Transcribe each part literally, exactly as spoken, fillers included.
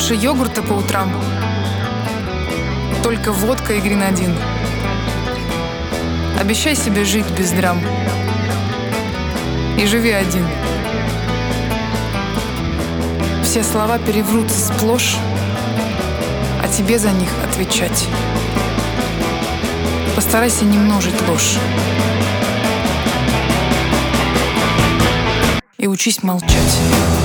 Лучше йогурта по утрам, только водка и гренадин. Обещай себе жить без драм и живи один. Все слова переврутся сплошь, а тебе за них отвечать. Постарайся не множить ложь и учись молчать.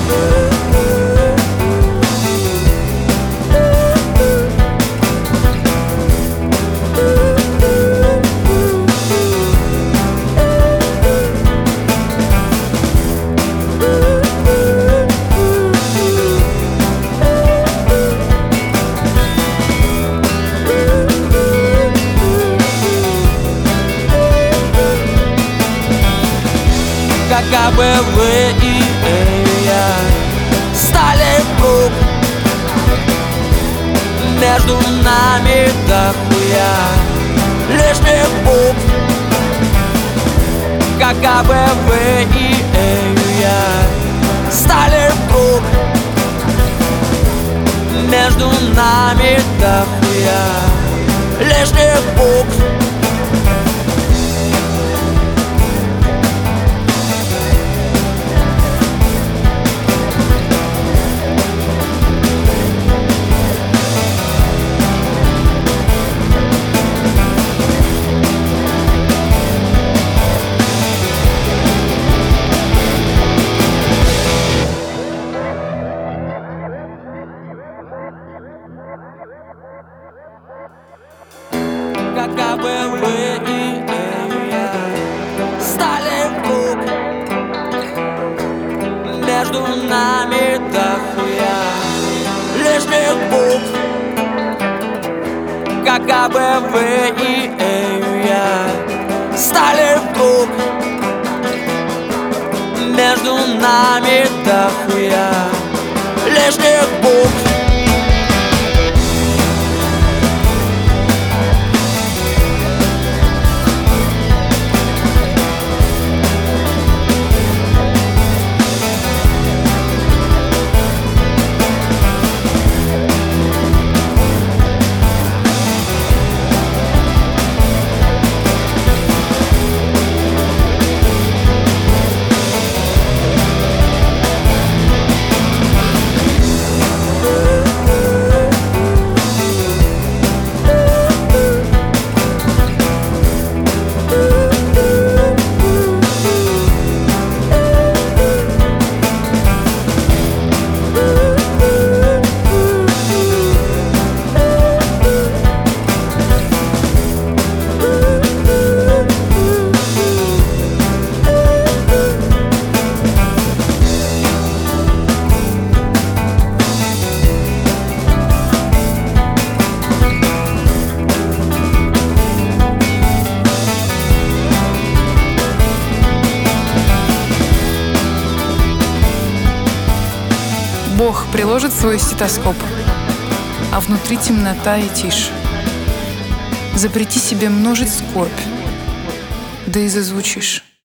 Как бы вы и я стали вдруг, между нами дохуя лишних букв. Как бы вы и я стали вдруг, между нами дохуя лишних букв. Как бы вы и я стали вдруг, между нами дохуя лишних букв. Как бы вы и я стали вдруг, между нами дохуя лишних букв. Бог приложит свой стетоскоп, а внутри темнота и тишь. Запрети себе множить скорбь, да и зазвучишь.